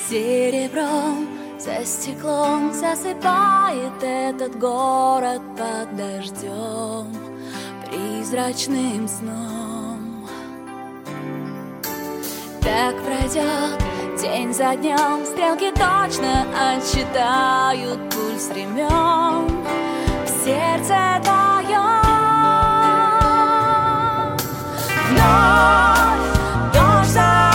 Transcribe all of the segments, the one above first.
Серебром за стеклом засыпает этот город под дождем призрачным сном. Так пройдет день за днем, стрелки точно отсчитают пульс времен в сердце твоем. Вновь дождь за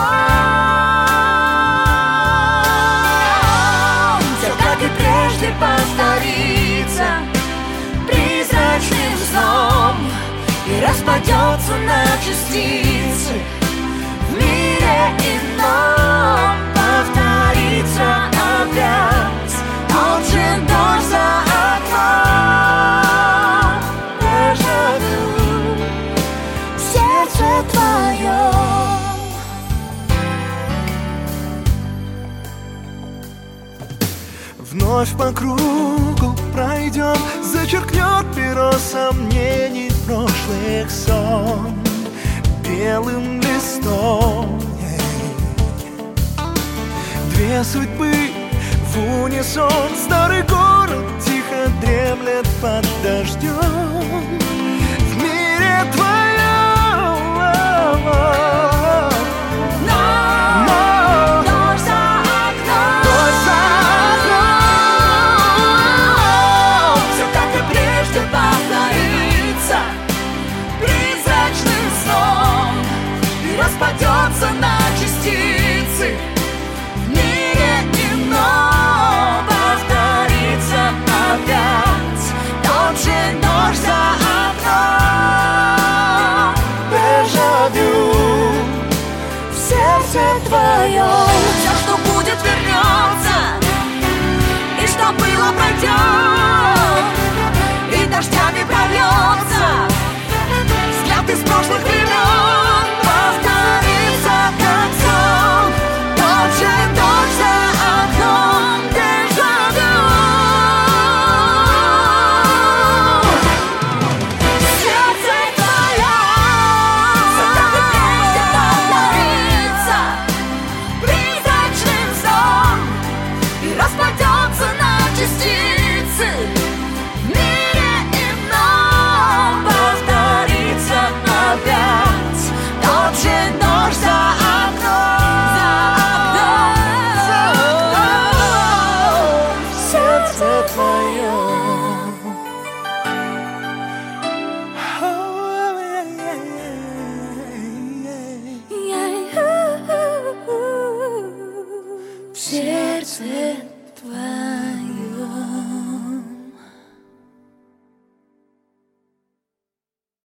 окном, все как и прежде повторится призрачным сном и распадется на частицы. В мире ином повторится опять тот же дождь за окном. Дежавю в сердце твоем. Вновь по кругу пройдем, зачеркнет перо сомнений прошлых сон белым листом. Две судьбы в унисон, старый город тихо дремлет под дождем в мире твоем. Дождь за окном, все как и прежде повторится призрачным сном и распадется на частицы. В мире ином повторится опять тот же дождь за окном. Дежавю в сердце твоем. Все, что будет, вернется, и что было, пройдет, и дождями прольется. Взгляд из прошлых времен повторится как сон. Тот же дождь за окном. Дежавю в сердце твоем. Все как и прежде повторится призрачным сном и распадется на частицы. В мире ином повторится опять тот же дождь за окном. В сердце твоем. В сердце твоем.